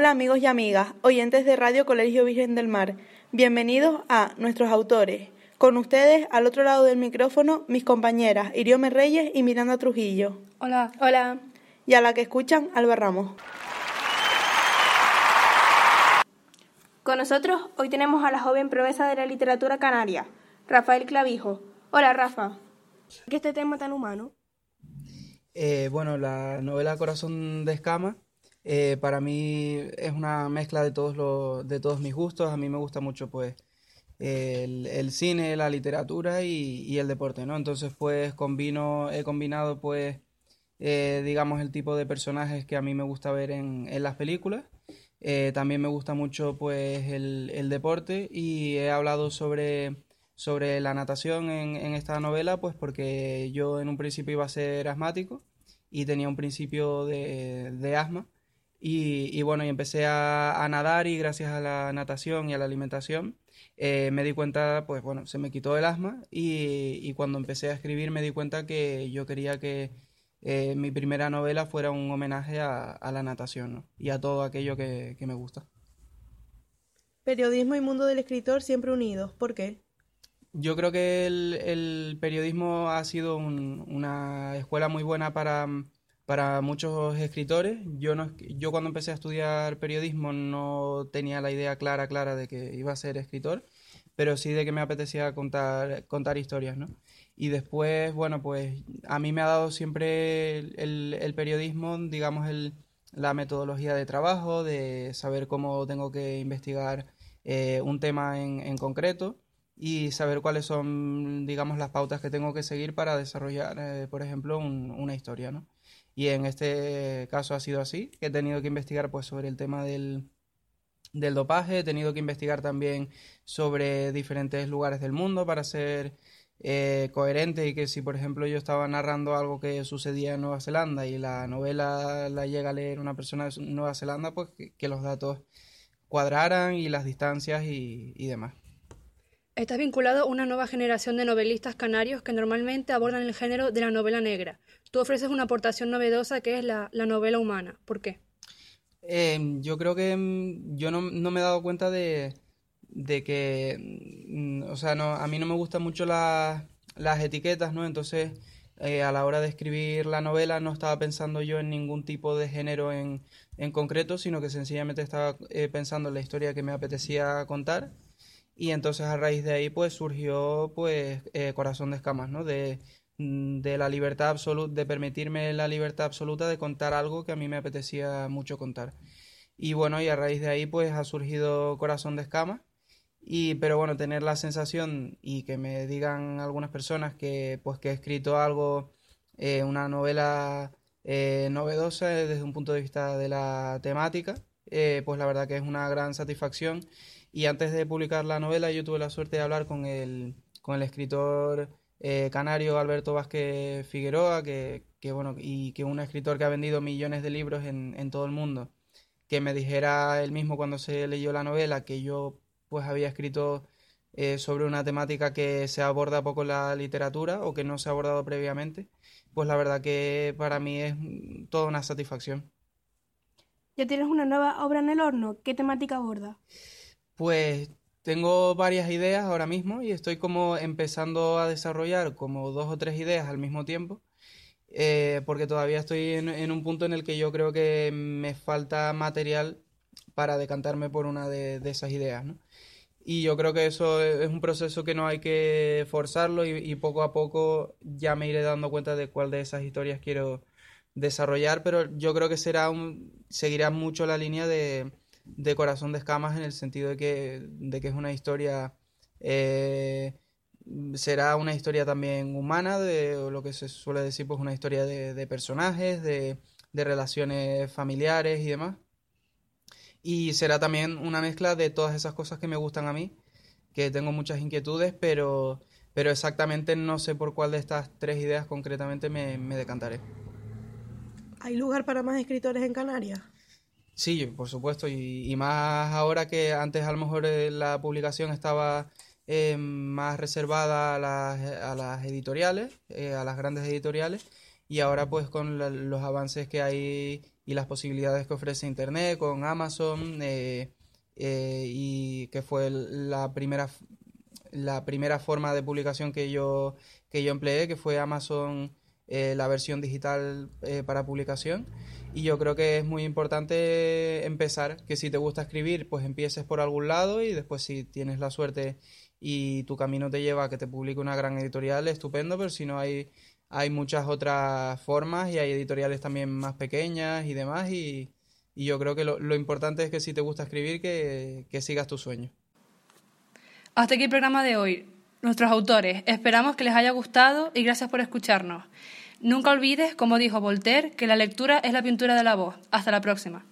Hola amigos y amigas, oyentes de Radio Colegio Virgen del Mar. Bienvenidos a Nuestros Autores. Con ustedes, al otro lado del micrófono, mis compañeras Iriome Reyes y Miranda Trujillo. Hola. Hola. Y a la que escuchan, Alba Ramos. Con nosotros hoy tenemos a la joven promesa de la literatura canaria, Rafael Clavijo. Hola, Rafa. ¿Por qué este tema tan humano? Bueno, la novela Corazón de Escamas para mí es una mezcla de todos mis gustos. A mí me gusta mucho pues el cine, la literatura y el deporte, ¿no? Entonces pues he combinado pues digamos el tipo de personajes que a mí me gusta ver en las películas. También me gusta mucho pues el deporte y he hablado sobre la natación en esta novela, pues porque yo en un principio iba a ser asmático y tenía un principio de asma y bueno, y empecé a nadar y gracias a la natación y a la alimentación me di cuenta, pues bueno, se me quitó el asma y cuando empecé a escribir me di cuenta que yo quería que mi primera novela fuera un homenaje a la natación, ¿no? Y a todo aquello que me gusta. Periodismo y mundo del escritor siempre unidos. ¿Por qué? Yo creo que el periodismo ha sido una escuela muy buena para muchos escritores. Yo cuando empecé a estudiar periodismo no tenía la idea clara de que iba a ser escritor, pero sí de que me apetecía contar historias, ¿no? Y después, bueno, pues a mí me ha dado siempre el periodismo, digamos, la metodología de trabajo, de saber cómo tengo que investigar un tema en concreto y saber cuáles son, digamos, las pautas que tengo que seguir para desarrollar, por ejemplo, una historia, ¿no? Y en este caso ha sido así, que he tenido que investigar pues sobre el tema del dopaje, he tenido que investigar también sobre diferentes lugares del mundo para ser coherente y que si por ejemplo yo estaba narrando algo que sucedía en Nueva Zelanda y la novela la llega a leer una persona de Nueva Zelanda, pues que los datos cuadraran y las distancias y demás. Estás vinculado a una nueva generación de novelistas canarios que normalmente abordan el género de la novela negra. Tú ofreces una aportación novedosa que es la novela humana. ¿Por qué? Yo creo que yo no me he dado cuenta de que, o sea, no, a mí no me gustan mucho las etiquetas, ¿no? Entonces, a la hora de escribir la novela no estaba pensando yo en ningún tipo de género en concreto, sino que sencillamente estaba pensando en la historia que me apetecía contar. Y entonces a raíz de ahí pues surgió pues Corazón de Escamas, ¿no? De la libertad absoluta, de permitirme la libertad absoluta de contar algo que a mí me apetecía mucho contar. Y bueno, y a raíz de ahí pues ha surgido Corazón de Escamas. Pero bueno, tener la sensación y que me digan algunas personas que pues que he escrito algo, una novela novedosa desde un punto de vista de la temática, pues la verdad que es una gran satisfacción. Y antes de publicar la novela yo tuve la suerte de hablar con el escritor canario Alberto Vázquez Figueroa, bueno, y que un escritor que ha vendido millones de libros en todo el mundo, que me dijera él mismo cuando se leyó la novela que yo pues había escrito sobre una temática que se aborda poco en la literatura o que no se ha abordado previamente, pues la verdad que para mí es toda una satisfacción. ¿Ya tienes una nueva obra en el horno? ¿Qué temática aborda? Pues tengo varias ideas ahora mismo y estoy como empezando a desarrollar como dos o tres ideas al mismo tiempo, porque todavía estoy en un punto en el que yo creo que me falta material para decantarme por una de esas ideas, ¿no? Y yo creo que eso es un proceso que no hay que forzarlo y poco a poco ya me iré dando cuenta de cuál de esas historias quiero desarrollar, pero yo creo que seguirá mucho la línea de Corazón de Escamas en el sentido de que es una historia, eh, será una historia también humana, o lo que se suele decir, pues una historia de personajes, de relaciones familiares y demás. Y será también una mezcla de todas esas cosas que me gustan a mí, que tengo muchas inquietudes, pero exactamente no sé por cuál de estas tres ideas concretamente me decantaré. ¿Hay lugar para más escritores en Canarias? Sí, por supuesto, y más ahora que antes a lo mejor la publicación estaba más reservada a las editoriales, a las grandes editoriales, y ahora pues con los avances que hay las posibilidades que ofrece Internet con Amazon, y que fue la primera forma de publicación que yo empleé, que fue Amazon, la versión digital para publicación. Y yo creo que es muy importante empezar, que si te gusta escribir, pues empieces por algún lado y después, si tienes la suerte y tu camino te lleva a que te publique una gran editorial, estupendo, pero si no, hay muchas otras formas y hay editoriales también más pequeñas y demás, y yo creo que lo importante es que si te gusta escribir, que sigas tu sueño. Hasta aquí el programa de hoy. Nuestros autores, esperamos que les haya gustado y gracias por escucharnos. Nunca olvides, como dijo Voltaire, que la lectura es la pintura de la voz. Hasta la próxima.